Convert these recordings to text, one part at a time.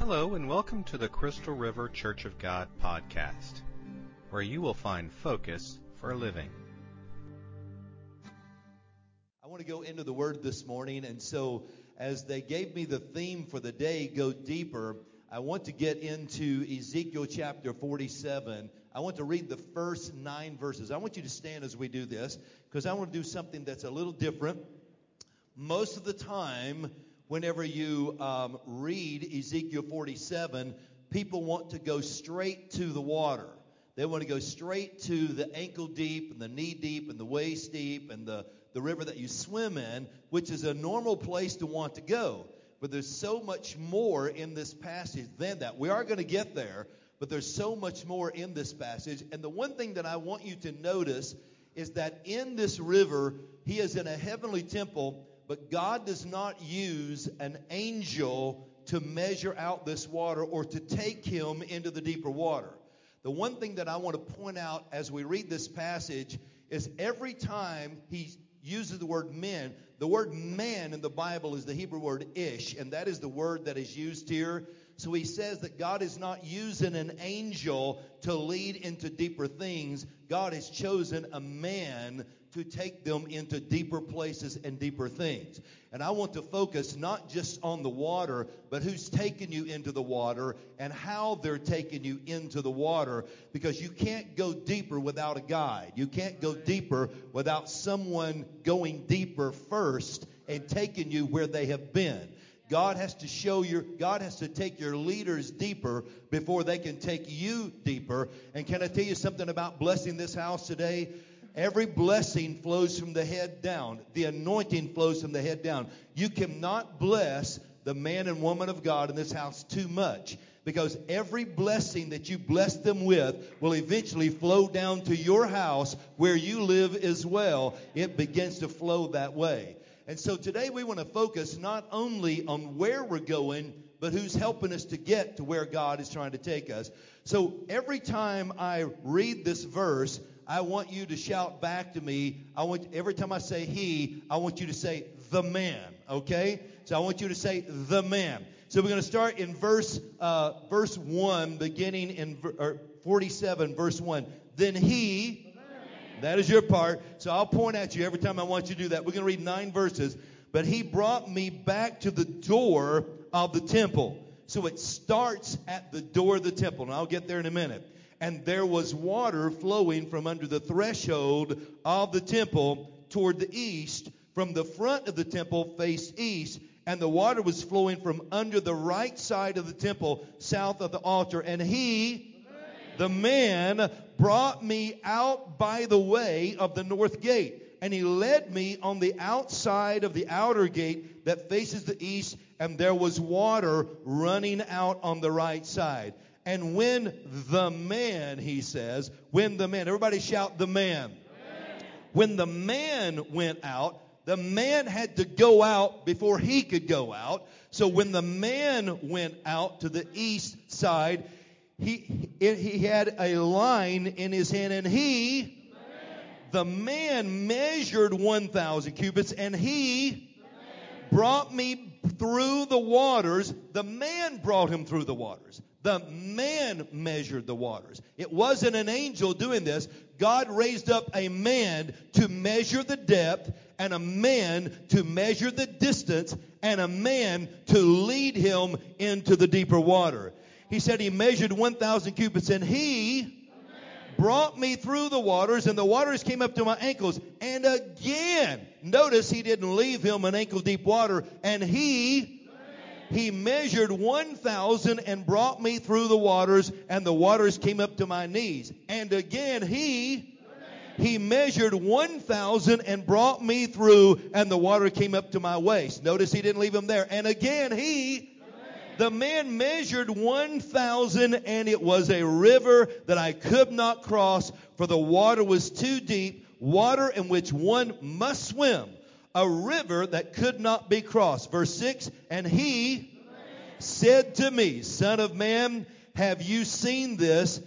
Hello and welcome to the Crystal River Church of God podcast, where you will find focus for living. I want to go into the Word this morning, and so as they gave me the theme for the day, Go Deeper, I want to get into Ezekiel chapter 47. I want to read the first 9 verses. I want you to stand as we do this, because I want to do something that's a little different. Most of the time, whenever you read Ezekiel 47, people want to go straight to the water. They want to go straight to the ankle deep and the knee deep and the waist deep and the river that you swim in, which is a normal place to want to go. But there's so much more in this passage than that. We are going to get there, but there's so much more in this passage. And the one thing that I want you to notice is that in this river, he is in a heavenly temple, but God does not use an angel to measure out this water or to take him into the deeper water. The one thing that I want to point out as we read this passage is every time he uses the word man in the Bible is the Hebrew word ish, and that is the word that is used here. So he says that God is not using an angel to lead into deeper things. God has chosen a man to take them into deeper places and deeper things. And I want to focus not just on the water, but who's taking you into the water and how they're taking you into the water, because you can't go deeper without a guide. You can't go deeper without someone going deeper first and taking you where they have been. God has to take your leaders deeper before they can take you deeper. And can I tell you something about blessing this house today? Every blessing flows from the head down. The anointing flows from the head down. You cannot bless the man and woman of God in this house too much, because every blessing that you bless them with will eventually flow down to your house where you live as well. It begins to flow that way. And so today we want to focus not only on where we're going, but who's helping us to get to where God is trying to take us. So every time I read this verse, I want you to shout back to me. Every time I say he, I want you to say the man, okay? So I want you to say the man. So we're going to start in verse 1, beginning in 47, verse 1. Then he... That is your part. So I'll point at you every time I want you to do that. We're going to read 9 verses. But he brought me back to the door of the temple. So it starts at the door of the temple. And I'll get there in a minute. And there was water flowing from under the threshold of the temple toward the east. From the front of the temple faced east. And the water was flowing from under the right side of the temple, south of the altar. And the man brought me out by the way of the north gate, and he led me on the outside of the outer gate that faces the east, and there was water running out on the right side. And when the man, he says, everybody shout the man. When the man went out, the man had to go out before he could go out. So when the man went out to the east side, he had a line in his hand, and the man measured 1,000 cubits, and he brought me through the waters. The man brought him through the waters. The man measured the waters. It wasn't an angel doing this. God raised up a man to measure the depth, and a man to measure the distance, and a man to lead him into the deeper water. He said he measured 1,000 cubits, and he brought me through the waters, and the waters came up to my ankles. And again, notice he didn't leave him in ankle deep water. And he measured 1,000 and brought me through the waters, and the waters came up to my knees. And again, he measured 1,000 and brought me through, and the water came up to my waist. Notice he didn't leave him there. And again, the man measured 1,000, and it was a river that I could not cross, for the water was too deep, water in which one must swim, a river that could not be crossed. Verse 6, and he said to me, Son of man, have you seen this?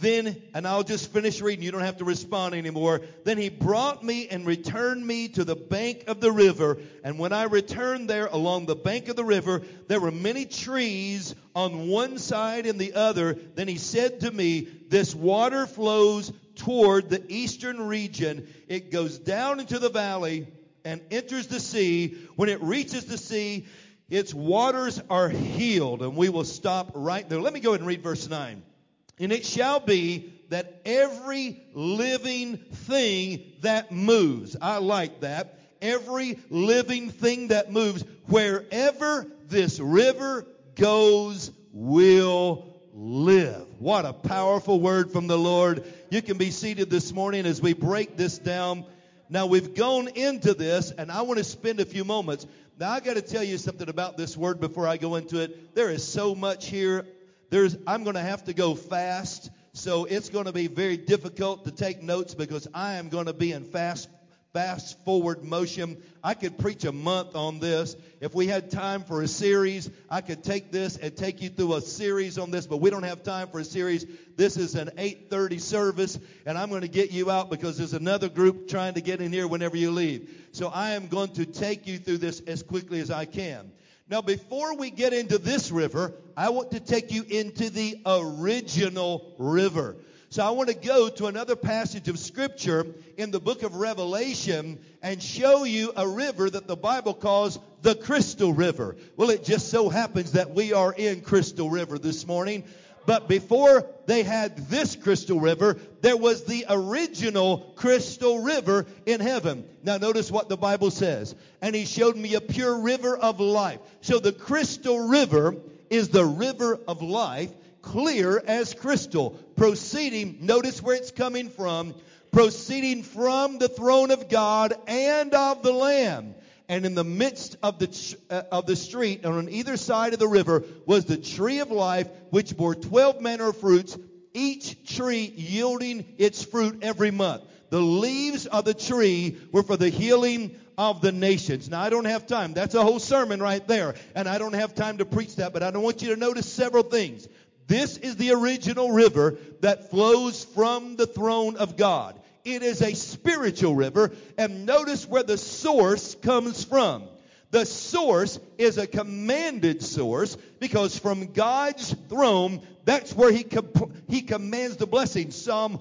Then, and I'll just finish reading, you don't have to respond anymore. Then he brought me and returned me to the bank of the river. And when I returned there along the bank of the river, there were many trees on one side and the other. Then he said to me, this water flows toward the eastern region. It goes down into the valley and enters the sea. When it reaches the sea, its waters are healed. And we will stop right there. Let me go ahead and read verse 9. And it shall be that every living thing that moves, I like that, every living thing that moves, wherever this river goes will live. What a powerful word from the Lord. You can be seated this morning as we break this down. Now we've gone into this, and I want to spend a few moments. Now I got to tell you something about this word before I go into it. There is so much here. I'm going to have to go fast, so it's going to be very difficult to take notes because I am going to be in fast forward motion. I could preach a month on this. If we had time for a series, I could take this and take you through a series on this, but we don't have time for a series. This is an 8:30 service, and I'm going to get you out because there's another group trying to get in here whenever you leave. So I am going to take you through this as quickly as I can. Now, before we get into this river, I want to take you into the original river. So I want to go to another passage of Scripture in the book of Revelation and show you a river that the Bible calls the Crystal River. Well, it just so happens that we are in Crystal River this morning. But before they had this crystal river, there was the original crystal river in heaven. Now notice what the Bible says. And he showed me a pure river of life. So the crystal river is the river of life, clear as crystal. Proceeding, notice where it's coming from. Proceeding from the throne of God and of the Lamb. And in the midst of the street, and on either side of the river, was the tree of life, which bore 12 manner of fruits, each tree yielding its fruit every month. The leaves of the tree were for the healing of the nations. Now, I don't have time. That's a whole sermon right there. And I don't have time to preach that, but I want you to notice several things. This is the original river that flows from the throne of God. It is a spiritual river, and notice where the source comes from. The source is a commanded source because from God's throne, that's where He commands the blessing. Psalm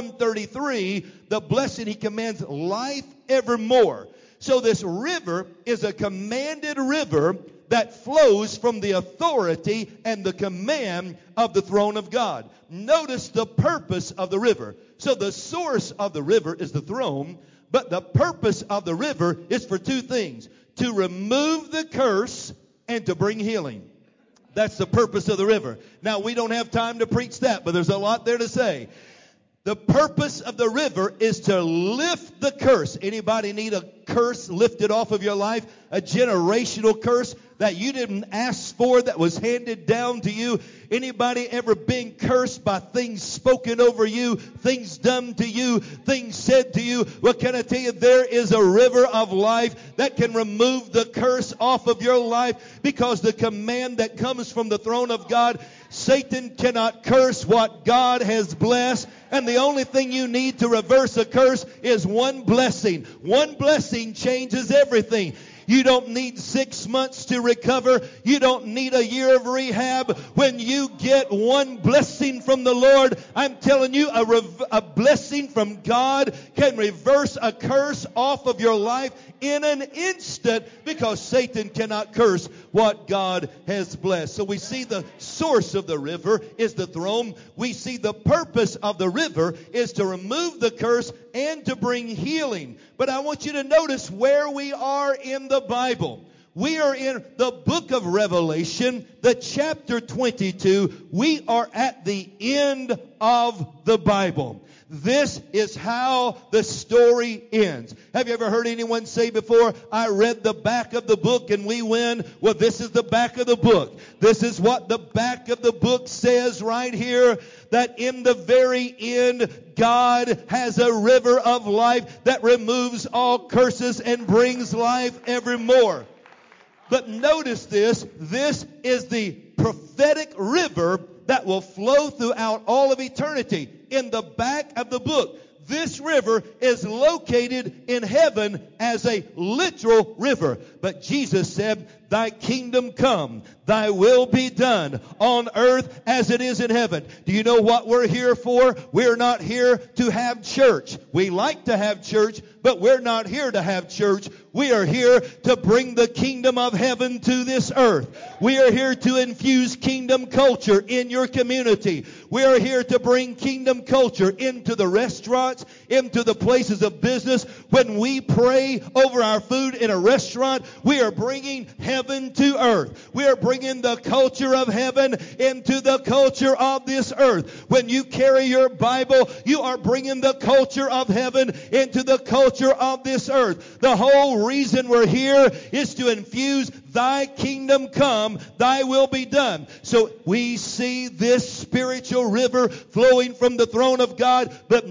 133, the blessing He commands life evermore. So this river is a commanded river that flows from the authority and the command of the throne of God. Notice the purpose of the river. So the source of the river is the throne, but the purpose of the river is for two things: to remove the curse and to bring healing. That's the purpose of the river. Now, we don't have time to preach that, but there's a lot there to say. The purpose of the river is to lift the curse. Anybody need a curse lifted off of your life? A generational curse that you didn't ask for, that was handed down to you? Anybody ever been cursed by things spoken over you, things done to you, things said to you? Well, can I tell you, there is a river of life that can remove the curse off of your life, because the command that comes from the throne of God, Satan cannot curse what God has blessed. And the only thing you need to reverse a curse is one blessing. One blessing changes everything. You don't need 6 months to recover. You don't need a year of rehab. When you get one blessing from the Lord, I'm telling you, a blessing from God can reverse a curse off of your life in an instant, because Satan cannot curse what God has blessed. So we see the source of the river is the throne. We see the purpose of the river is to remove the curse and to bring healing. But I want you to notice where we are in the Bible. We are in the book of Revelation, the chapter 22. We are at the end of the Bible. This is how the story ends. Have you ever heard anyone say before, I read the back of the book and we win? Well, this is the back of the book. This is what the back of the book says right here, that in the very end, God has a river of life that removes all curses and brings life evermore. But notice this is the prophetic river that will flow throughout all of eternity. In the back of the book, this river is located in heaven as a literal river. But Jesus said, thy kingdom come, thy will be done on earth as it is in heaven. Do you know what we're here for? We're not here to have church. We like to have church, but we're not here to have church. We are here to bring the kingdom of heaven to this earth. We are here to infuse kingdom culture in your community. We are here to bring kingdom culture into the restaurants, into the places of business. When we pray over our food in a restaurant, we are bringing heaven to earth. We are bringing the culture of heaven into the culture of this earth. When you carry your Bible, you are bringing the culture of heaven into the culture of this earth. The whole reason we're here is to infuse thy kingdom come, thy will be done. So we see this spiritual river flowing from the throne of God, but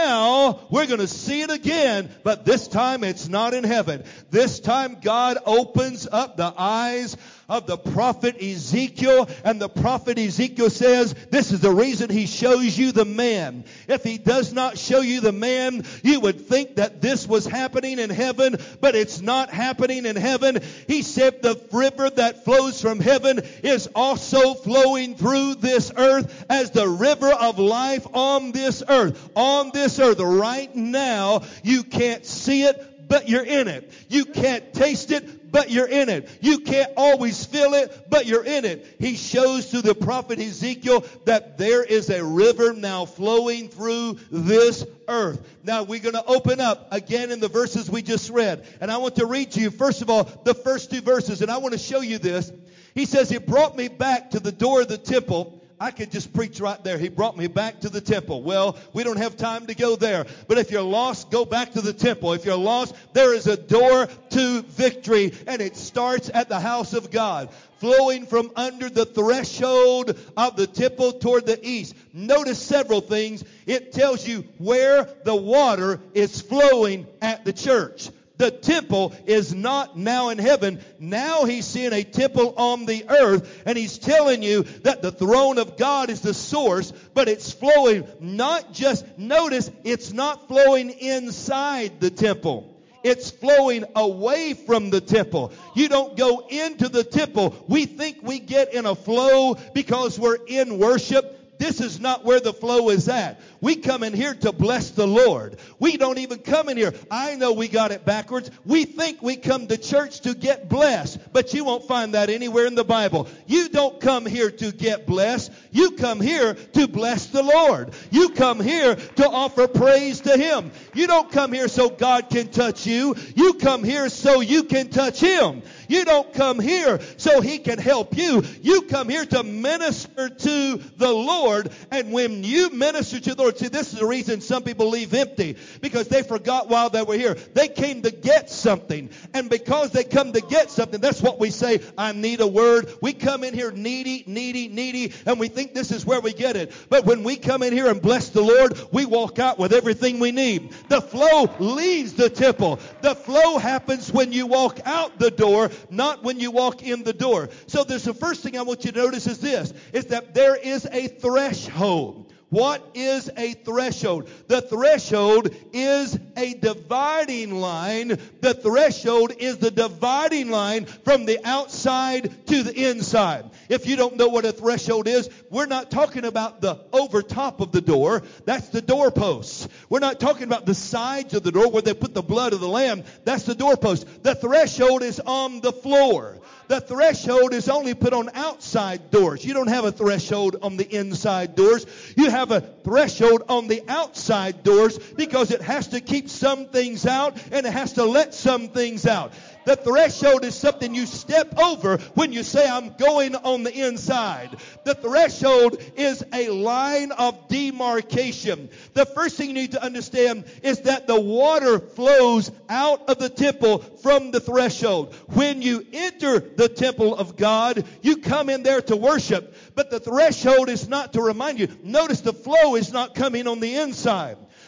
now we're going to see it again, but this time it's not in heaven. This time God opens up the eyes of the prophet Ezekiel, and the prophet Ezekiel says, this is the reason he shows you the man. If he does not show you the man, you would think that this was happening in heaven, but it's not happening in heaven. He said the river that flows from heaven is also flowing through this earth as the river of life on this earth. On this earth right now, you can't see it, but you're in it. You can't taste it, but you're in it. You can't always feel it, but you're in it. He shows to the prophet Ezekiel that there is a river now flowing through this earth. Now we're going to open up again in the verses we just read. And I want to read to you, first of all, the first two verses. And I want to show you this. He says, he brought me back to the door of the temple. I could just preach right there. He brought me back to the temple. Well, we don't have time to go there. But if you're lost, go back to the temple. If you're lost, there is a door to victory, and it starts at the house of God, flowing from under the threshold of the temple toward the east. Notice several things. It tells you where the water is flowing at the church. The temple is not now in heaven. Now he's seeing a temple on the earth, and he's telling you that the throne of God is the source, but it's flowing not just, notice, it's not flowing inside the temple. It's flowing away from the temple. You don't go into the temple. We think we get in a flow because we're in worship. This is not where the flow is at. We come in here to bless the Lord. We don't even come in here. I know we got it backwards. We think we come to church to get blessed, but you won't find that anywhere in the Bible. You don't come here to get blessed. You come here to bless the Lord. You come here to offer praise to Him. You don't come here so God can touch you. You come here so you can touch Him. You don't come here so He can help you. You come here to minister to the Lord. And when you minister to the Lord, see, this is the reason some people leave empty, because they forgot while they were here. They came to get something. And because they come to get something, that's what we say, I need a word. We come in here needy, and we think this is where we get it. But when we come in here and bless the Lord, we walk out with everything we need. The flow leaves the temple. The flow happens when you walk out the door, not when you walk in the door. So there's the first thing I want you to notice is this, is that there is a threshold. What is a threshold? The threshold is a dividing line. The threshold is the dividing line from the outside to the inside. If you don't know what a threshold is, we're not talking about the over top of the door. That's the doorposts. We're not talking about the sides of the door where they put the blood of the lamb. That's the doorpost. The threshold is on the floor. The threshold is only put on outside doors. You don't have a threshold on the inside doors. You have a threshold on the outside doors because it has to keep some things out and it has to let some things out. The threshold is something you step over when you say, I'm going on the inside. The threshold is a line of demarcation. The first thing you need to understand is that the water flows out of the temple from the threshold. When you enter the temple of God, you come in there to worship, but the threshold is not to remind you. Notice the flow is not coming on the inside.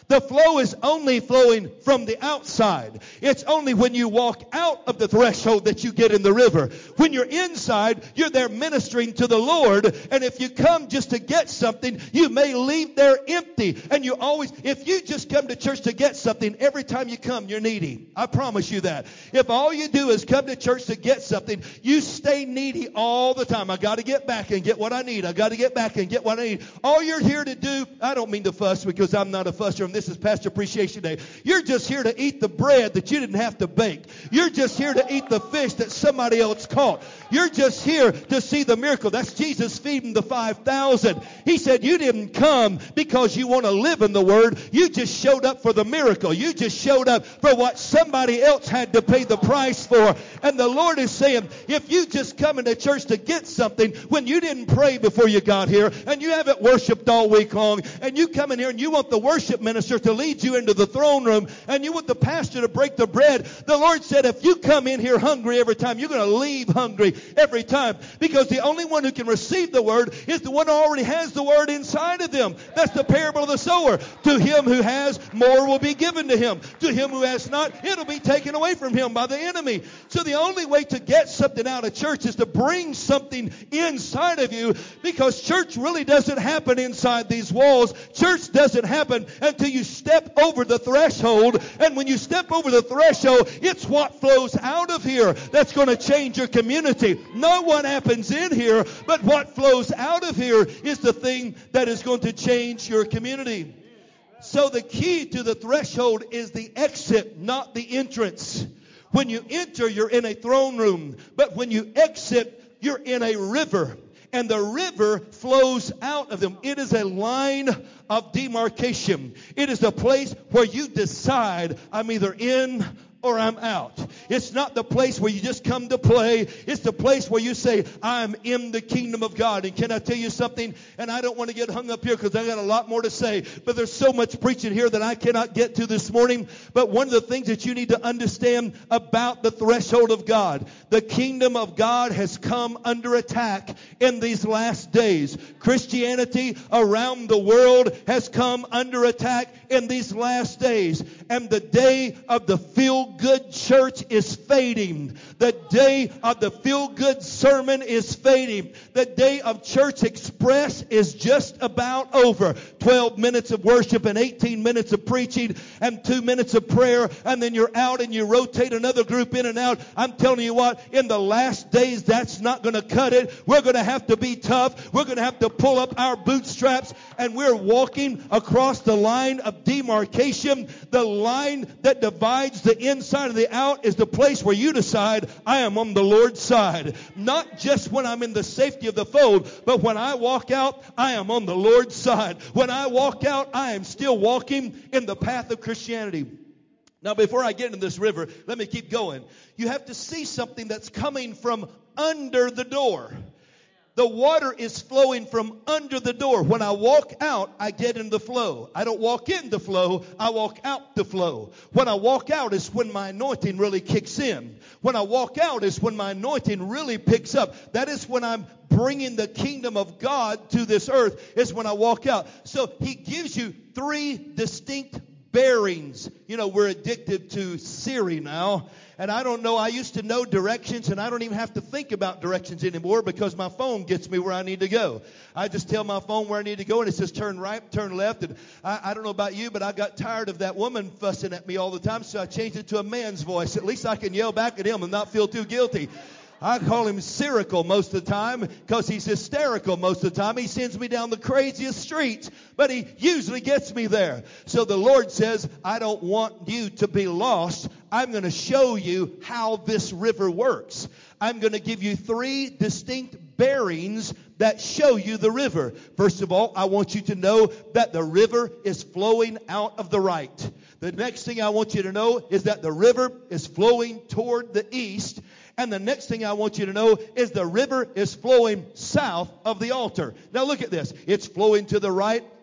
The flow is only flowing from the outside. It's only when you walk out of the threshold that you get in the river. When you're inside, you're there ministering to the Lord. And if you come just to get something, you may leave there empty. And you always, if you just come to church to get something, every time you come, you're needy. I promise you that. If all you do is come to church to get something, you stay needy all the time. I got to get back and get what I need. I got to get back and get what I need. All you're here to do, I don't mean to fuss because I'm not a fusser, and this is Pastor Appreciation Day. You're just here to eat the bread that you didn't have to bake. You're just here to eat the fish that somebody else caught. You're just here to see the miracle. That's Jesus feeding the 5,000. He said you didn't come because you want to live in the Word. You just showed up for the miracle. You just showed up for what somebody else had to pay the price for. And the Lord is saying, if you just come into church to get something when you didn't pray before you got here, and you haven't worshiped all week long, and you come in here and you want the worship minister to lead you into the throne room, and you want the pastor to break the bread, the Lord said if you come in here hungry every time, you're going to leave hungry every time, because the only one who can receive the word is the one who already has the word inside of them. That's the parable of the sower. To him who has, more will be given to him. To him who has not, it'll be taken away from him by the enemy. So the only way to get something out of church is to bring something inside of you, because church really doesn't happen inside these walls. Church doesn't happen until you step over the threshold. And when you step over the threshold, it's what flows out of here that's going to change your community. Not what happens in here, but what flows out of here is the thing that is going to change your community. So the key to the threshold is the exit, not the entrance. When you enter, you're in a throne room. But when you exit, you're in a river. And the river flows out of them. It is a line of demarcation. It is a place where you decide, I'm either in or I'm out. It's not the place where you just come to play. It's the place where you say, I'm in the kingdom of God. And can I tell you something? And I don't want to get hung up here because I got a lot more to say. But there's so much preaching here that I cannot get to this morning. But one of the things that you need to understand about the threshold of God, the kingdom of God has come under attack in these last days. Christianity around the world has come under attack in these last days. And the day of the feel-good church is fading. The day of the feel-good sermon is fading. The day of church express is just about over. 12 minutes of worship and 18 minutes of preaching and 2 minutes of prayer, and then you're out and you rotate another group in and out. I'm telling you what, in the last days, that's not going to cut it. We're going to have to be tough. We're going to have to pull up our bootstraps, and we're walking across the line of demarcation. The line that divides the inside and the out is the place where you decide, I am on the Lord's side. Not just when I'm in the safety of the fold, but when I walk out, I am on the Lord's side. When I walk out, I am still walking in the path of Christianity. Now, before I get into this river, let me keep going. You have to see something that's coming from under the door. The water is flowing from under the door. When I walk out, I get in the flow. I don't walk in the flow, I walk out the flow. When I walk out is when my anointing really kicks in. When I walk out is when my anointing really picks up. That is when I'm bringing the kingdom of God to this earth, is when I walk out. So he gives you 3 distinct bearings. You know, we're addicted to Siri now. And I don't know, I used to know directions, and I don't even have to think about directions anymore because my phone gets me where I need to go. I just tell my phone where I need to go, and it says turn right, turn left. And I don't know about you, but I got tired of that woman fussing at me all the time, so I changed it to a man's voice. At least I can yell back at him and not feel too guilty. I call him Syrical most of the time because he's hysterical most of the time. He sends me down the craziest streets, but he usually gets me there. So the Lord says, I don't want you to be lost. I'm going to show you how this river works. I'm going to give you 3 distinct bearings that show you the river. First of all, I want you to know that the river is flowing out of the right. The next thing I want you to know is that the river is flowing toward the east. And the next thing I want you to know is the river is flowing south of the altar. Now look at this. It's flowing to the right.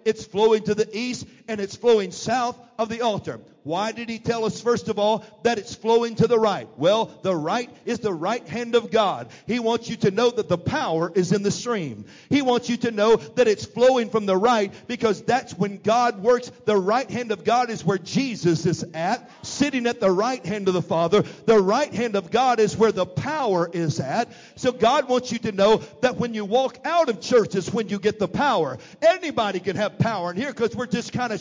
it's flowing to the east, and it's flowing south of the altar. Why did he tell us, first of all, that it's flowing to the right? Well, the right is the right hand of God. He wants you to know that the power is in the stream. He wants you to know that it's flowing from the right, because that's when God works. The right hand of God is where Jesus is at, sitting at the right hand of the Father. The right hand of God is where the power is at. So God wants you to know that when you walk out of church is when you get the power. Anybody can have power in here, because we're just kind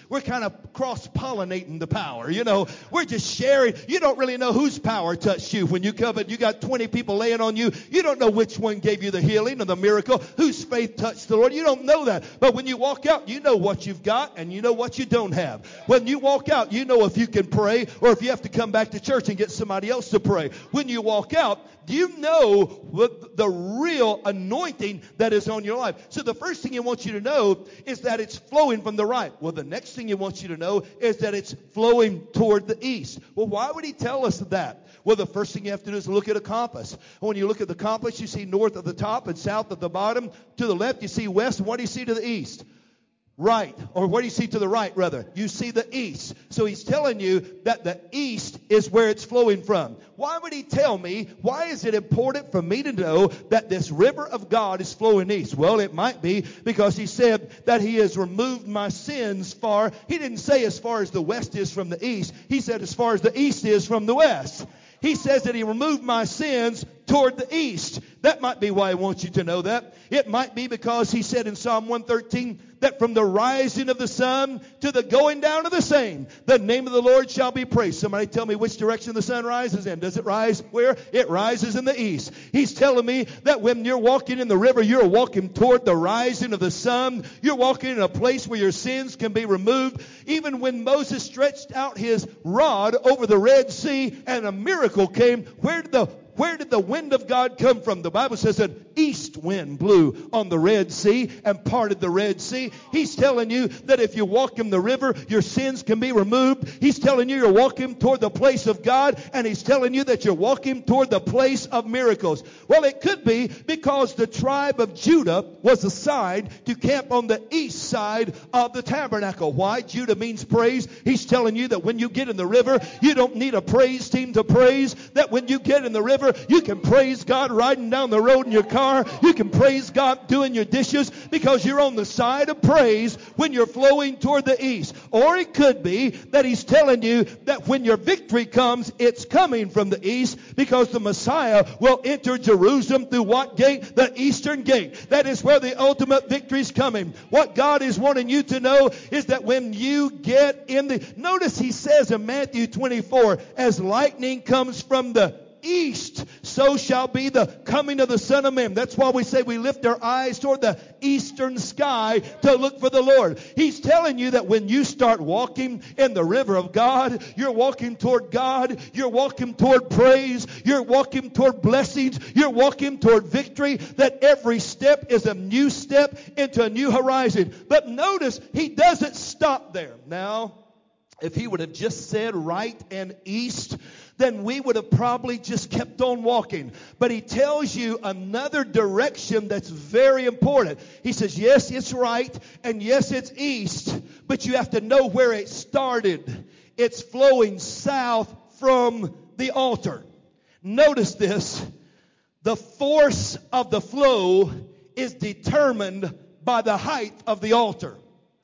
of cross-pollinating the power. You know, we're just sharing. You don't really know whose power touched you when you covered. You got 20 people laying on you. You don't know which one gave you the healing or the miracle, whose faith touched the Lord. You don't know that. But when you walk out, you know what you've got and you know what you don't have. When you walk out, you know if you can pray or if you have to come back to church and get somebody else to pray. When you walk out, you know the real anointing that is on your life. So the first thing he wants you to know is that it's flowing from the right. Well, the next thing he wants you to know is that it's flowing toward the east. Well, why would he tell us that? Well, the first thing you have to do is look at a compass. When you look at the compass, you see north at the top and south at the bottom. To the left, you see west. And what do you see to the east? Right. Or what do you see to the right, rather? You see the east. So he's telling you that the east is where it's flowing from. Why would he tell me? Why is it important for me to know that this river of God is flowing east? Well, it might be because he said that he has removed my sins far. He didn't say as far as the west is from the east. He said as far as the east is from the west. He says that he removed my sins toward the east. That might be why he wants you to know that. It might be because he said in Psalm 113 that from the rising of the sun to the going down of the same, the name of the Lord shall be praised. Somebody tell me which direction the sun rises in. Does it rise where? It rises in the east. He's telling me that when you're walking in the river, you're walking toward the rising of the sun. You're walking in a place where your sins can be removed. Even when Moses stretched out his rod over the Red Sea and a miracle came, where did the wind of God come from? The Bible says an east wind blew on the Red Sea and parted the Red Sea. He's telling you that if you walk in the river, your sins can be removed. He's telling you you're walking toward the place of God, and he's telling you that you're walking toward the place of miracles. Well, it could be because the tribe of Judah was assigned to camp on the east side of the tabernacle. Why? Judah means praise. He's telling you that when you get in the river, you don't need a praise team to praise. That when you get in the river, you can praise God riding down the road in your car. You can praise God doing your dishes because you're on the side of praise when you're flowing toward the east. Or it could be that he's telling you that when your victory comes, it's coming from the east because the Messiah will enter Jerusalem through what gate? The eastern gate. That is where the ultimate victory is coming. What God is wanting you to know is that when you get in the... Notice he says in Matthew 24, as lightning comes from the east, so shall be the coming of the Son of Man. That's why we say we lift our eyes toward the eastern sky to look for the Lord. He's telling you that when you start walking in the river of God, you're walking toward God, you're walking toward praise, you're walking toward blessings, you're walking toward victory, that every step is a new step into a new horizon. But notice, he doesn't stop there. Now, if he would have just said right and east, then we would have probably just kept on walking. But he tells you another direction that's very important. He says, yes, it's right, and yes, it's east, but you have to know where it started. It's flowing south from the altar. Notice this. The force of the flow is determined by the height of the altar.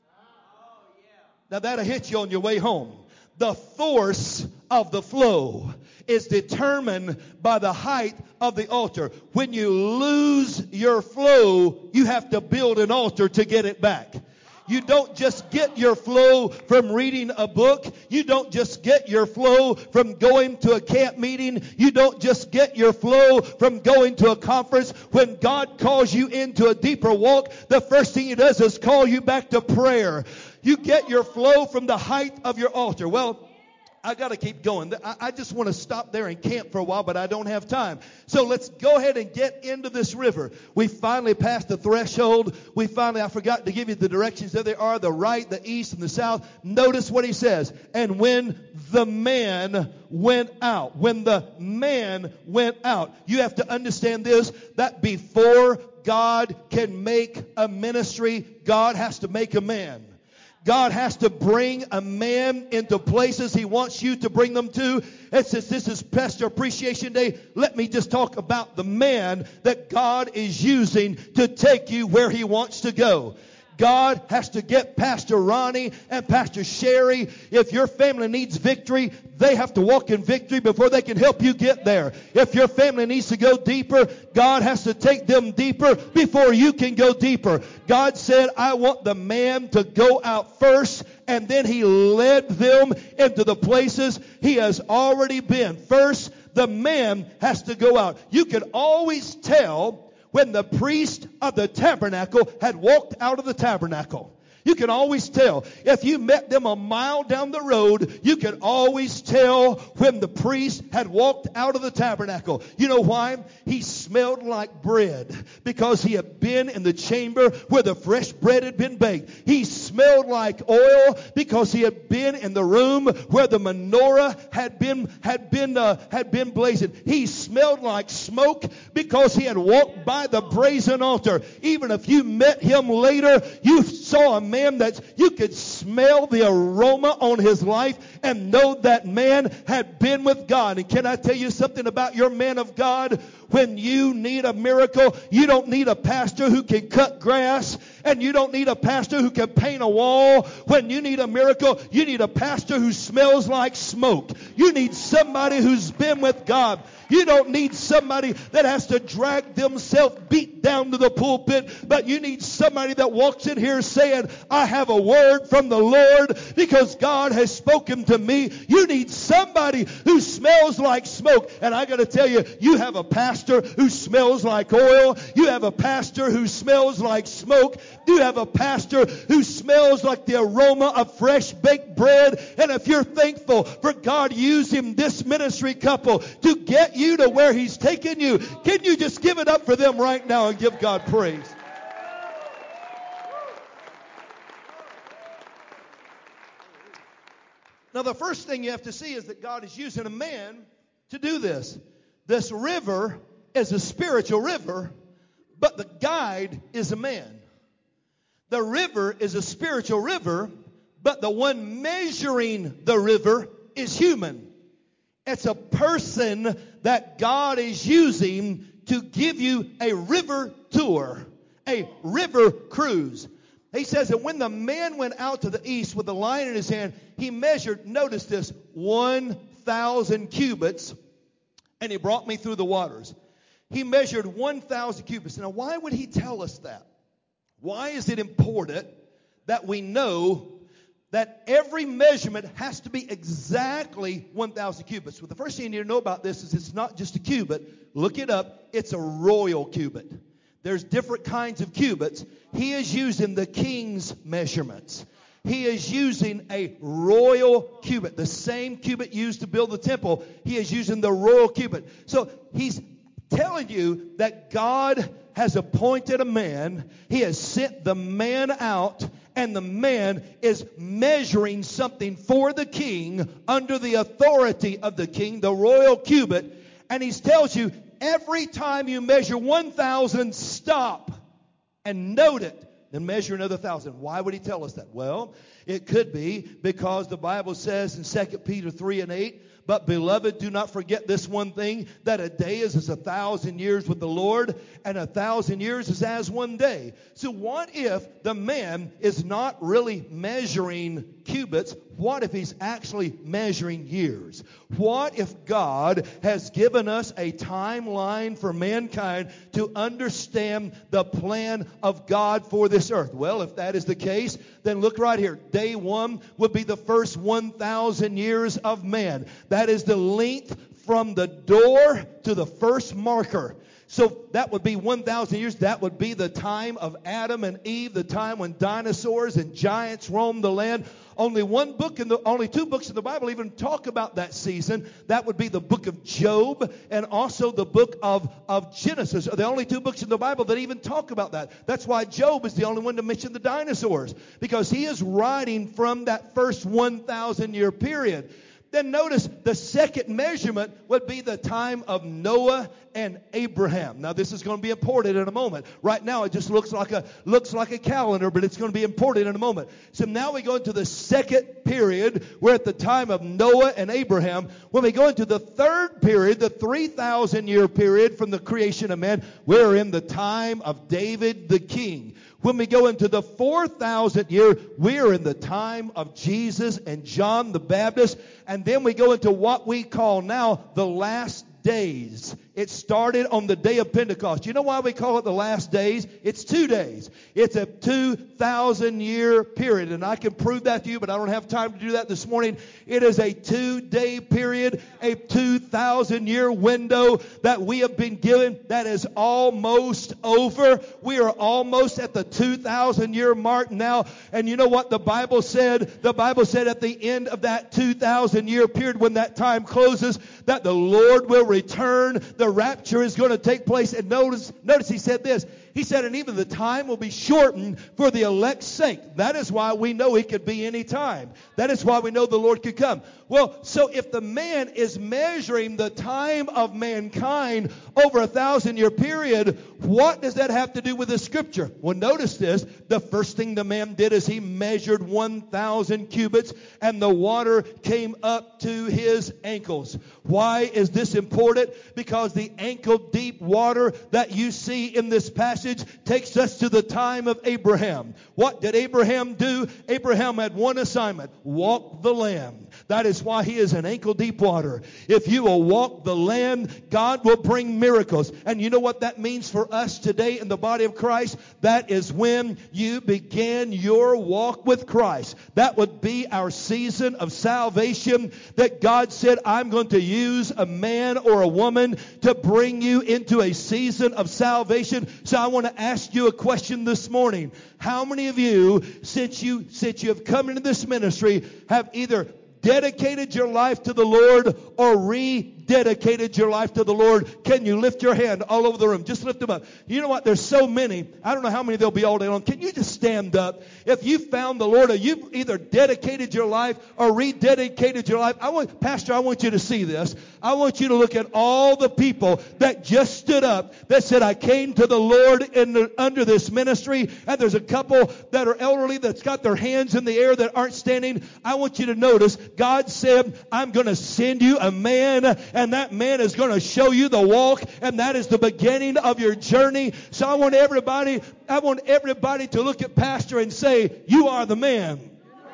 Now that'll hit you on your way home. The force of the flow is determined by the height of the altar. When you lose your flow, you have to build an altar to get it back. You don't just get your flow from reading a book. You don't just get your flow from going to a camp meeting. You don't just get your flow from going to a conference. When God calls you into a deeper walk, the first thing he does is call you back to prayer. You get your flow from the height of your altar. Well, I got to keep going. I just want to stop there and camp for a while, but I don't have time. So let's go ahead and get into this river. We finally passed the threshold. I forgot to give you the directions. There they are, the right, the east, and the south. Notice what he says. And when the man went out. When the man went out. You have to understand this, that before God can make a ministry, God has to make a man. God has to bring a man into places He wants you to bring them to. And since this is Pastor Appreciation Day, let me just talk about the man that God is using to take you where He wants to go. God has to get Pastor Ronnie and Pastor Sherry. If your family needs victory, they have to walk in victory before they can help you get there. If your family needs to go deeper, God has to take them deeper before you can go deeper. God said, I want the man to go out first, and then He led them into the places He has already been. First, the man has to go out. You can always tell when the priest of the tabernacle had walked out of the tabernacle. You can always tell. If you met them a mile down the road, you can always tell when the priest had walked out of the tabernacle. You know why? He smelled like bread because he had been in the chamber where the fresh bread had been baked. He smelled like oil because he had been in the room where the menorah had been blazing. He smelled like smoke because he had walked by the brazen altar. Even if you met him later, you saw a man that you could smell the aroma on his life and know that man had been with God. And can I tell you something about your man of God? When you need a miracle, you don't need a pastor who can cut grass, and you don't need a pastor who can paint a wall. When you need a miracle, you need a pastor who smells like smoke. You need somebody who's been with God. You don't need somebody that has to drag themselves beat down to the pulpit, but you need somebody that walks in here saying, I have a word from the Lord because God has spoken to me. You need somebody who smells like smoke. And I got to tell you, you have a pastor who smells like oil. You have a pastor who smells like smoke. You have a pastor who smells like the aroma of fresh baked bread. And if you're thankful for God using this ministry couple to get you to where He's taken you, can you just give it up for them right now and give God praise? Now, the first thing you have to see is that God is using a man to do this. This river is a spiritual river, but the guide is a man. The river is a spiritual river, but the one measuring the river is human. It's a person that God is using to give you a river tour, a river cruise. He says that when the man went out to the east with the line in his hand, he measured, notice this, 1,000 cubits, and he brought me through the waters. He measured 1,000 cubits. Now, why would he tell us that? Why is it important that we know that every measurement has to be exactly 1,000 cubits? Well, the first thing you need to know about this is it's not just a cubit. Look it up. It's a royal cubit. There's different kinds of cubits. He is using the king's measurements. He is using a royal cubit. The same cubit used to build the temple. He is using the royal cubit. So he's telling you that God has appointed a man. He has sent the man out, and the man is measuring something for the king under the authority of the king, the royal cubit. And he tells you, every time you measure 1,000, stop and note it. Then measure another 1,000. Why would he tell us that? Well, it could be because the Bible says in 2 Peter 3:8, but beloved, do not forget this one thing, that a day is as 1,000 years with the Lord, and 1,000 years is as one day. So what if the man is not really measuring cubits? What if he's actually measuring years? What if God has given us a timeline for mankind to understand the plan of God for this earth? Well, if that is the case, then look right here. Day one would be the first 1,000 years of man. That is the length from the door to the first marker. So that would be 1,000 years. That would be the time of Adam and Eve, the time when dinosaurs and giants roamed the land. Only two books in the Bible even talk about that season. That would be the book of Job and also the book of Genesis. Are the only two books in the Bible that even talk about that. That's why Job is the only one to mention the dinosaurs, because he is writing from that first 1,000-year period. Then notice the second measurement would be the time of Noah and Abraham. Now this is going to be important in a moment. Right now it just looks like a calendar, but it's going to be important in a moment. So now we go into the second period. We're at the time of Noah and Abraham. When we go into the third period, the 3,000-year period from the creation of man, we're in the time of David the king. When we go into the 4,000th year, we're in the time of Jesus and John the Baptist. And then we go into what we call now the last days. It started on the day of Pentecost. You know why we call it the last days? It's 2 days. It's a 2,000-year period. And I can prove that to you, but I don't have time to do that this morning. It is a 2-day period, a 2,000-year window that we have been given that is almost over. We are almost at the 2,000-year mark now. And you know what the Bible said? The Bible said at the end of that 2,000-year period, when that time closes, that the Lord will return. The rapture is going to take place. And notice he said this. He said, and even the time will be shortened for the elect's sake. That is why we know it could be any time. That is why we know the Lord could come. Well, so if the man is measuring the time of mankind over a 1,000-year period, what does that have to do with the scripture? Well, notice this. The first thing the man did is he measured 1,000 cubits, and the water came up to his ankles. Why is this important? Because the ankle-deep water that you see in this passage takes us to the time of Abraham. What did Abraham do? Abraham had one assignment: walk the land. That is why he is in ankle-deep water. If you will walk the land, God will bring miracles. And you know what that means for us today in the body of Christ? That is when you begin your walk with Christ. That would be our season of salvation, that God said, I'm going to use a man or a woman to bring you into a season of salvation. So I want to ask you a question this morning. How many of you, since you have come into this ministry, have either dedicated your life to the Lord or rededicated your life to the Lord? Can you lift your hand all over the room? Just lift them up. You know what? There's so many. I don't know how many there'll be all day long. Can you just stand up? If you found the Lord, or you've either dedicated your life or rededicated your life, Pastor, I want you to see this. I want you to look at all the people that just stood up that said, I came to the Lord under this ministry. And there's a couple that are elderly that's got their hands in the air that aren't standing. I want you to notice God said, I'm going to send you a man, and that man is going to show you the walk, and that is the beginning of your journey. So I want everybody to look at Pastor and say, you are the man.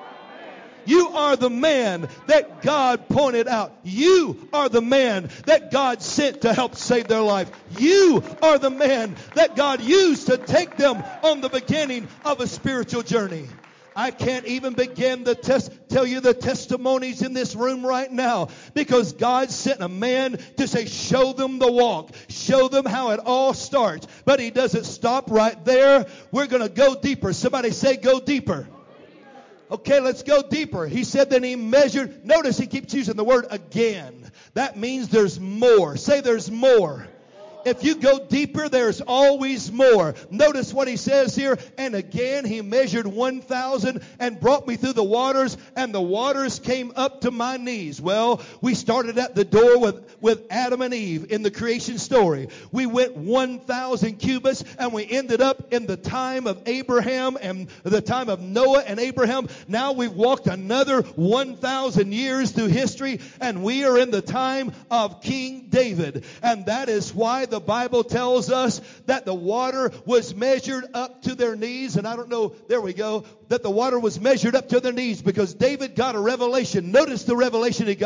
You are the man that God pointed out. You are the man that God sent to help save their life. You are the man that God used to take them on the beginning of a spiritual journey. I can't even begin to tell you the testimonies in this room right now, because God sent a man to say, show them the walk. Show them how it all starts. But he doesn't stop right there. We're going to go deeper. Somebody say, go deeper. Okay, let's go deeper. He said that he measured. Notice he keeps using the word again. That means there's more. Say there's more. If you go deeper, there's always more. Notice what he says here. And again, he measured 1,000 and brought me through the waters, and the waters came up to my knees. Well, we started at the door with Adam and Eve in the creation story. We went 1,000 cubits, and we ended up in the time of Abraham and the time of Noah and Abraham. Now we've walked another 1,000 years through history, and we are in the time of King David. And that is why the Bible tells us that the water was measured up to their knees. And I don't know, there we go, that the water was measured up to their knees because David got a revelation. Notice the revelation he got.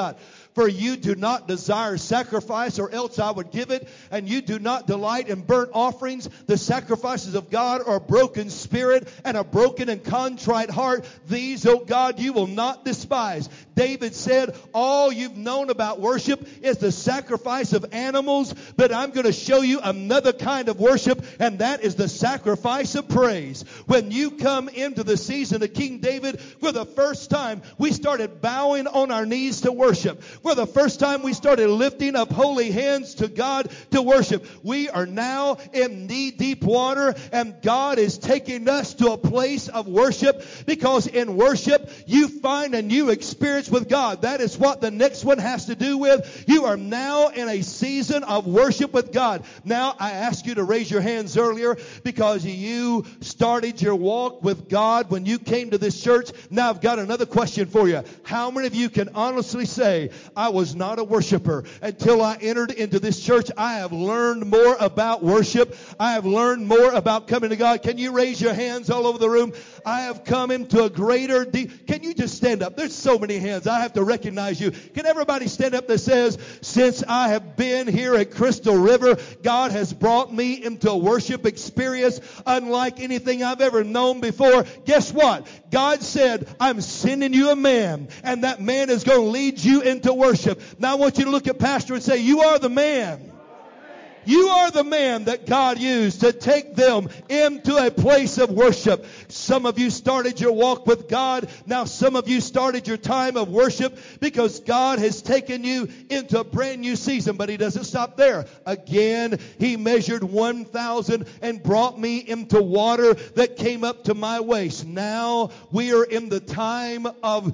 For you do not desire sacrifice, or else I would give it. And you do not delight in burnt offerings. The sacrifices of God are a broken spirit and a broken and contrite heart. These, O God, you will not despise. David said, all you've known about worship is the sacrifice of animals, but I'm going to show you another kind of worship, and that is the sacrifice of praise. When you come into the season of King David, for the first time, we started bowing on our knees to worship. For the first time, we started lifting up holy hands to God to worship. We are now in knee-deep water, and God is taking us to a place of worship, because in worship, you find a new experience with God. That is what the next one has to do with. You are now in a season of worship with God. Now, I asked you to raise your hands earlier because you started your walk with God when you came to this church. Now, I've got another question for you. How many of you can honestly say, I was not a worshiper until I entered into this church? I have learned more about worship. I have learned more about coming to God. Can you raise your hands all over the room? I have come into a greater deep. Can you just stand up? There's so many hands. I have to recognize you. Can everybody stand up that says, since I have been here at Crystal River, God has brought me into a worship experience unlike anything I've ever known before. Guess what? God said, I'm sending you a man, and that man is going to lead you into worship. Now I want you to look at Pastor and say, you are the man. You are the man that God used to take them into a place of worship. Some of you started your walk with God. Now some of you started your time of worship because God has taken you into a brand new season. But He doesn't stop there. Again, He measured 1,000 and brought me into water that came up to my waist. Now we are in the time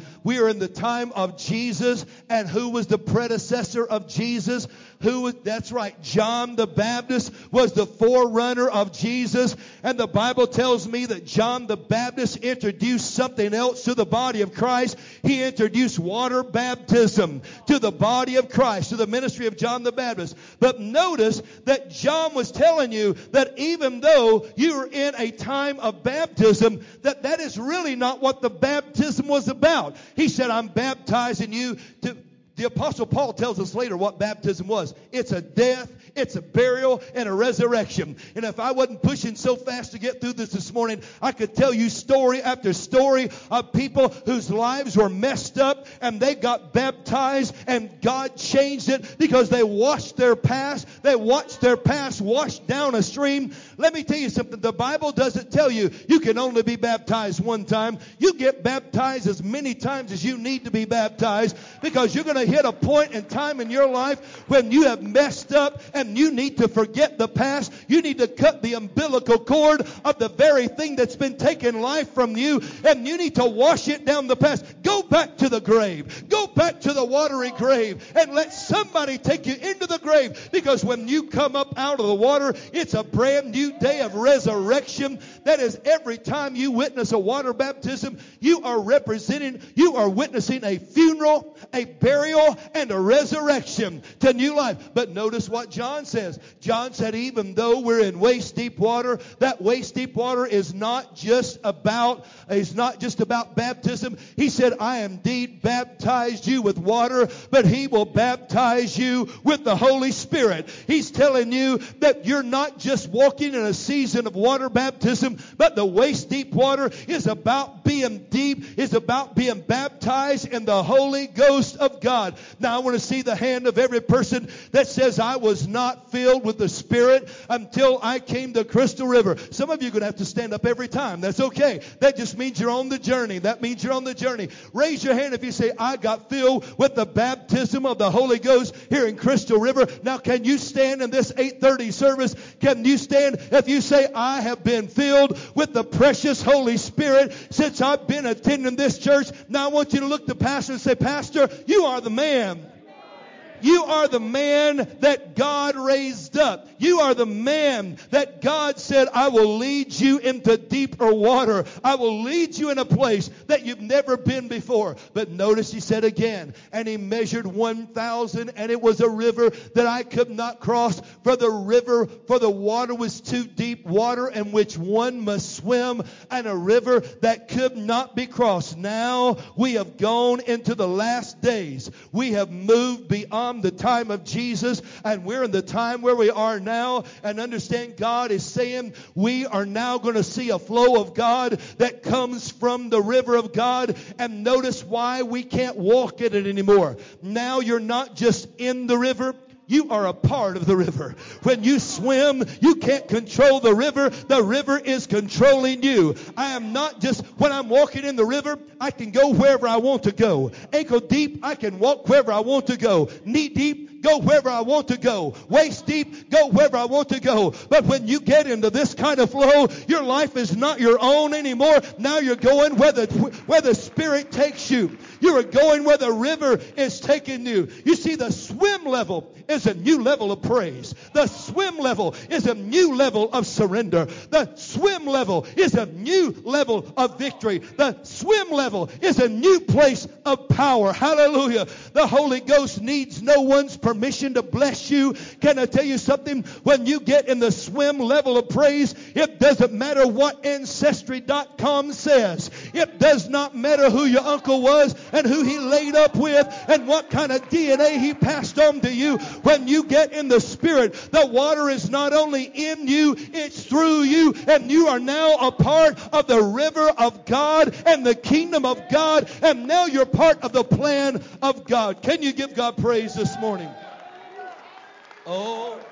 of Jesus. And who was the predecessor of Jesus? That's right, John the Baptist was the forerunner of Jesus. And the Bible tells me that John the Baptist introduced something else to the body of Christ. He introduced water baptism to the body of Christ, to the ministry of John the Baptist. But notice that John was telling you that even though you are in a time of baptism, that is really not what the baptism was about. He said, I'm baptizing you to... The Apostle Paul tells us later what baptism was. It's a death, it's a burial, and a resurrection. And if I wasn't pushing so fast to get through this morning, I could tell you story after story of people whose lives were messed up and they got baptized and God changed it because they washed their past. They watched their past wash down a stream. Let me tell you something. The Bible doesn't tell you you can only be baptized one time. You get baptized as many times as you need to be baptized, because you're going to hit a point in time in your life when you have messed up and you need to forget the past. You need to cut the umbilical cord of the very thing that's been taking life from you, and you need to wash it down the past. Go back to the grave. Go back to the watery grave and let somebody take you into the grave, because when you come up out of the water, it's a brand new day of resurrection. That is, every time you witness a water baptism, you are witnessing a funeral, a burial, and a resurrection to new life. But notice what John says. John said, even though we're in waist-deep water, that waist-deep water is not just about baptism. He said, I indeed baptized you with water, but He will baptize you with the Holy Spirit. He's telling you that you're not just walking in a season of water baptism, but the waist-deep water is about being deep, is about being baptized in the Holy Ghost of God. Now I want to see the hand of every person that says, I was not filled with the Spirit until I came to Crystal River. Some of you are going to have to stand up every time. That's okay. That just means you're on the journey. That means you're on the journey. Raise your hand if you say, I got filled with the baptism of the Holy Ghost here in Crystal River. Now can you stand in this 8:30 service? Can you stand if you say, I have been filled with the precious Holy Spirit since I've been attending this church? Now I want you to look to Pastor and say, Pastor, you are the man. You are the man that God raised up. You are the man that God said, I will lead you into deeper water. I will lead you in a place that you've never been before. But notice he said again, and he measured 1,000, and it was a river that I could not cross, for the water was too deep, water in which one must swim, and a river that could not be crossed. Now we have gone into the last days. We have moved beyond the time of Jesus, and we're in the time where we are now. And understand, God is saying we are now going to see a flow of God that comes from the river of God. And notice why we can't walk in it anymore. Now you're not just in the river, you are a part of the river. When you swim, you can't control the river. The river is controlling you. I am not just, when I'm walking in the river, I can go wherever I want to go. Ankle deep, I can walk wherever I want to go. Knee deep, go wherever I want to go. Waist deep, go wherever I want to go. But when you get into this kind of flow, your life is not your own anymore. Now you're going where the Spirit takes you. You are going where the river is taking you. You see, the swim level is a new level of praise. The swim level is a new level of surrender. The swim level is a new level of victory. The swim level is a new place of power. Hallelujah. The Holy Ghost needs no one's permission to bless you. Can I tell you something? When you get in the swim level of praise, it doesn't matter what Ancestry.com says. It does not matter who your uncle was and who he laid up with and what kind of DNA he passed on to you. When you get in the Spirit, the water is not only in you, it's through you, and you are now a part of the river of God and the kingdom of God, and now you're part of the plan of God. Can you give God praise this morning? Oh,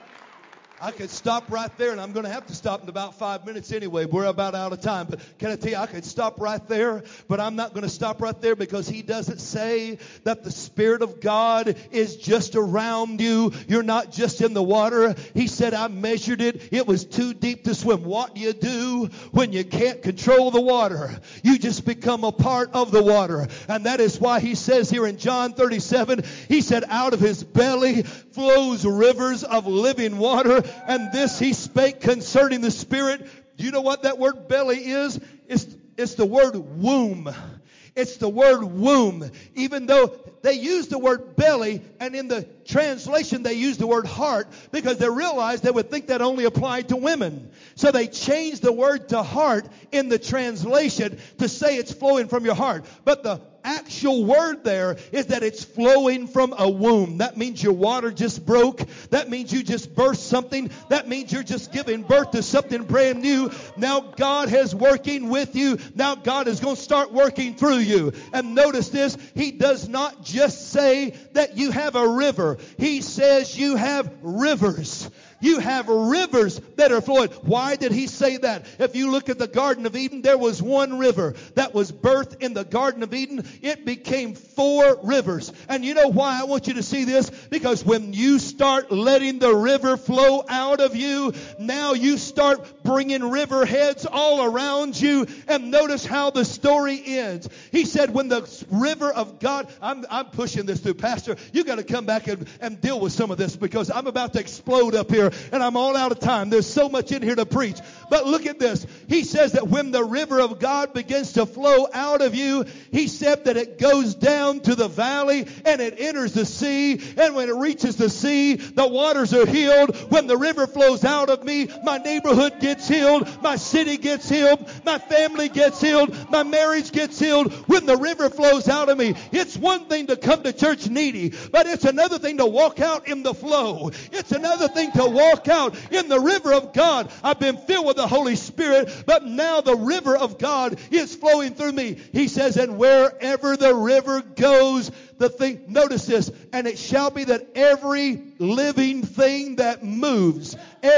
I could stop right there, and I'm going to have to stop in about 5 minutes anyway. We're about out of time. But can I tell you, I could stop right there, but I'm not going to stop right there, because he doesn't say that the Spirit of God is just around you. You're not just in the water. He said, I measured it. It was too deep to swim. What do you do when you can't control the water? You just become a part of the water. And that is why he says here in John 37, he said, out of his belly flows rivers of living water. And this he spake concerning the Spirit. Do you know what that word belly is? It's the word womb. It's the word womb. Even though they use the word belly, and in the translation they use the word heart, because they realized they would think that only applied to women. So they changed the word to heart in the translation to say it's flowing from your heart. But the actual word there is that it's flowing from a womb. That means your water just broke. That means you just burst something. That means you're just giving birth to something brand new. Now God is working with you. Now God is going to start working through you. And notice this, he does not just say that you have a river. He says you have rivers. You have rivers that are flowing. Why did he say that? If you look at the Garden of Eden, there was one river that was birthed in the Garden of Eden. It became 4 rivers. And you know why I want you to see this? Because when you start letting the river flow out of you, now you start bringing river heads all around you. And notice how the story ends. He said when the river of God, I'm pushing this through, Pastor. You got to come back and deal with some of this, because I'm about to explode up here. And I'm all out of time. There's so much in here to preach. But look at this. He says that when the river of God begins to flow out of you, he said that it goes down to the valley and it enters the sea. And when it reaches the sea, the waters are healed. When the river flows out of me, my neighborhood gets healed. My city gets healed. My family gets healed. My marriage gets healed. When the river flows out of me, it's one thing to come to church needy, but it's another thing to walk out in the flow. It's another thing to walk out in the river of God. I've been filled with the Holy Spirit, but now the river of God is flowing through me. He says, and wherever the river goes, notice this, and it shall be that every living thing that moves,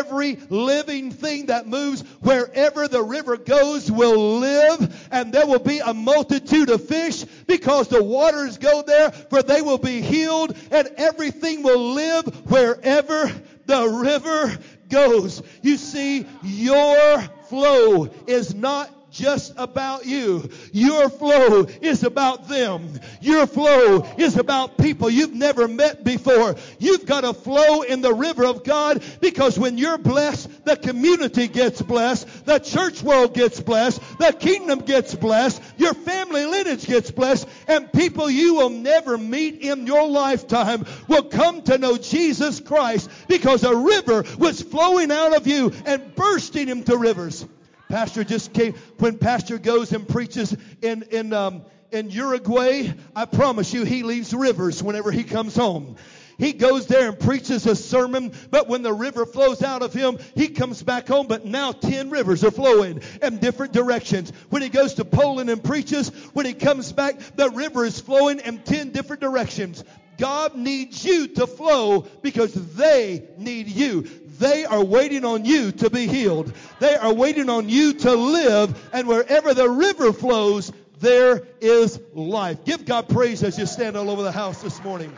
wherever the river goes will live, and there will be a multitude of fish, because the waters go there, for they will be healed, and everything will live wherever the river goes. You see, your flow is not just about you. Your flow is about them. Your flow is about people you've never met before. You've got to flow in the river of God, because when you're blessed, the community gets blessed, the church world gets blessed, the kingdom gets blessed, your family lineage gets blessed, and people you will never meet in your lifetime will come to know Jesus Christ, because a river was flowing out of you and bursting into rivers. Pastor just came. When Pastor goes and preaches in Uruguay, I promise you he leaves rivers whenever he comes home. He goes there and preaches a sermon, but when the river flows out of him, he comes back home, but now 10 rivers are flowing in different directions. When he goes to Poland and preaches, when he comes back, the river is flowing in 10 different directions. God needs you to flow because they need you. They are waiting on you to be healed. They are waiting on you to live, and wherever the river flows, there is life. Give God praise as you stand all over the house this morning.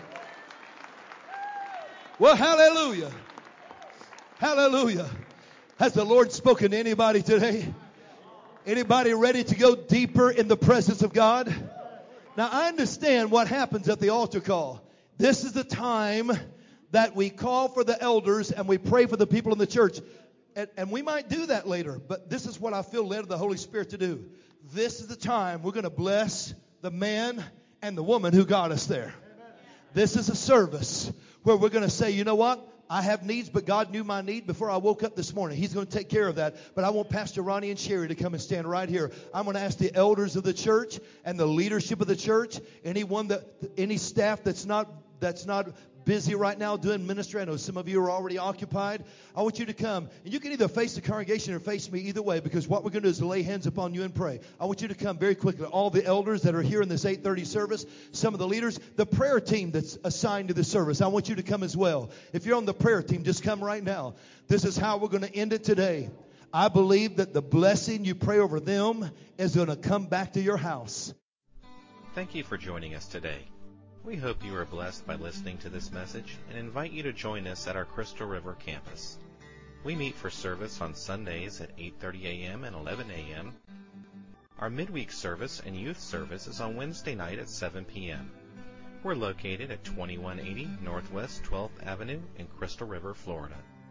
Well, hallelujah. Hallelujah. Has the Lord spoken to anybody today? Anybody ready to go deeper in the presence of God? Now, I understand what happens at the altar call. This is the time that we call for the elders and we pray for the people in the church. And we might do that later, but this is what I feel led of the Holy Spirit to do. This is the time we're going to bless the man and the woman who got us there. This is a service where we're going to say, you know what? I have needs, but God knew my need before I woke up this morning. He's going to take care of that. But I want Pastor Ronnie and Sherry to come and stand right here. I'm going to ask the elders of the church and the leadership of the church, any staff that's not busy right now doing ministry. I know some of you are already occupied. I want you to come. And you can either face the congregation or face me, either way, because what we're going to do is lay hands upon you and pray. I want you to come very quickly. All the elders that are here in this 8:30 service, some of the leaders, the prayer team that's assigned to the service, I want you to come as well. If you're on the prayer team, just come right now. This is how we're going to end it today. I believe that the blessing you pray over them is going to come back to your house. Thank you for joining us today. We hope you are blessed by listening to this message and invite you to join us at our Crystal River campus. We meet for service on Sundays at 8:30 a.m. and 11 a.m. Our midweek service and youth service is on Wednesday night at 7 p.m. We're located at 2180 Northwest 12th Avenue in Crystal River, Florida.